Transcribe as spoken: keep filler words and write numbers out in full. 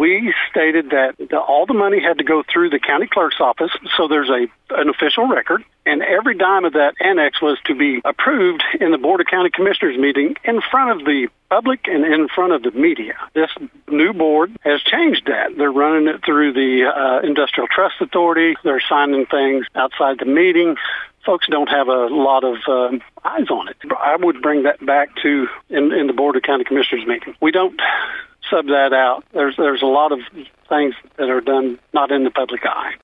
we stated that the, all the money had to go through the county clerk's office, so there's a an official record, and every dime of that annex was to be approved in the Board of County Commissioners meeting in front of the public and in front of the media. This new board has changed that. They're running it through the uh, Industrial Trust Authority. They're signing things outside the meeting. Folks don't have a lot of uh, eyes on it. I would bring that back to in, in the Board of County Commissioners meeting. We don't sub that out. There's there's a lot of things that are done not in the public eye.